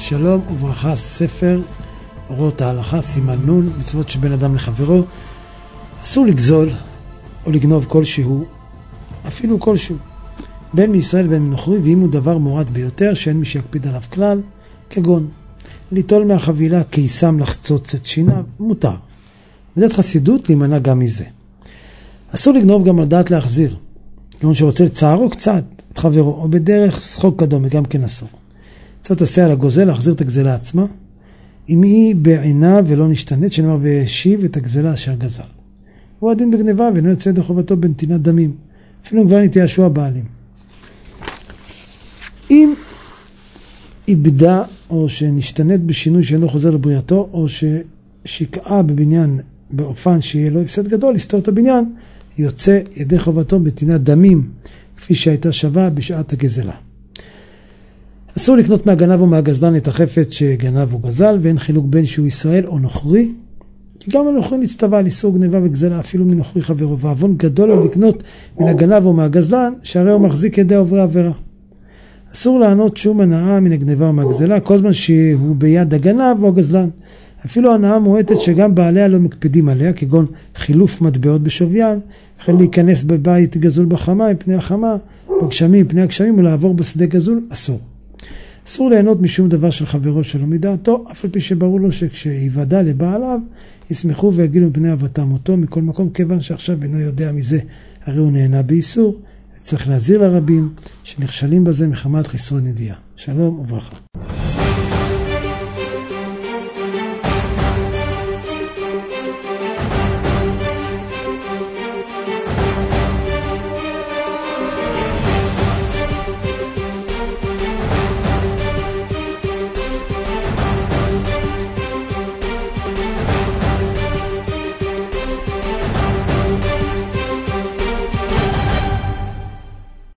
שלום וברכה, ספר אורות ההלכה, סימן נון, מצוות שבין אדם לחברו. אסור לגזול או לגנוב כלשהו, אפילו כלשהו, בין מישראל בין מנוכרי, ואם הוא דבר מורד ביותר שאין מי שיקפיד עליו כלל, כגון ליטול מהחבילה קיסם לחצוץ את שיניו, מותר. בדעת חסידות להימנע גם מזה. אסור לגנוב גם על דעת להחזיר, כגון שרוצה לצערו קצת את חברו, או בדרך שחוק קדום, גם כן אסור. צריך תעשה על הגוזל להחזיר את הגזלה עצמה, אם היא בעינה ולא נשתנית, שנאמר וישיב את הגזלה אשר גזל. הוא הדין בגניבה ואינו יוצא ידי חובתו בנתינת דמים, אפילו כבר נתייאשו הבעלים. אם איבדה או שנשתנית בשינוי שאינו חוזר לבריאתו, או ששקעה בבניין באופן שיהיה לו הפסד גדול, לסתור את הבניין, יוצא ידי חובתו בנתינת דמים, כפי שהייתה שווה בשעת הגזלה. אסור לקנות מהגנב או מהגזלן את החפץ שגנב או גזל, ואין חילוק בין שהוא ישראל או נוכרי, כי גם הנוכרי נצטווה על איסור גניבה וגזלה אפילו מנוכרי חברו, ועוון גדול הוא לקנות מן הגנב או מהגזלן, שהרי הוא מחזיק ידי עוברי עבירה. אסור לענות שום הנאה מן הגניבה או מהגזלה, כל זמן שהוא ביד הגנב או הגזלן. אפילו הנאה מועטת שגם בעליה לא מקפידים עליה, כגון חילוף מטבעות בשוויין, וכן להיכנס בבית גזול בחמה מפני החמה, בגשמים מפני הגשמים, ולעבור בשדה גזול, אסור. אסור ליהנות משום דבר של חברו שלא מדעתו, אף על פי שברור לו שכשיוודע לבעליו, ישמחו ויגילו מפני אבתם אותו, מכל מקום, כיוון שעכשיו אינו יודע מזה, הרי הוא נהנה באיסור, וצריך להזהיר לרבים שנכשלים בזה מחמת חסרון ידיעה. שלום וברכה.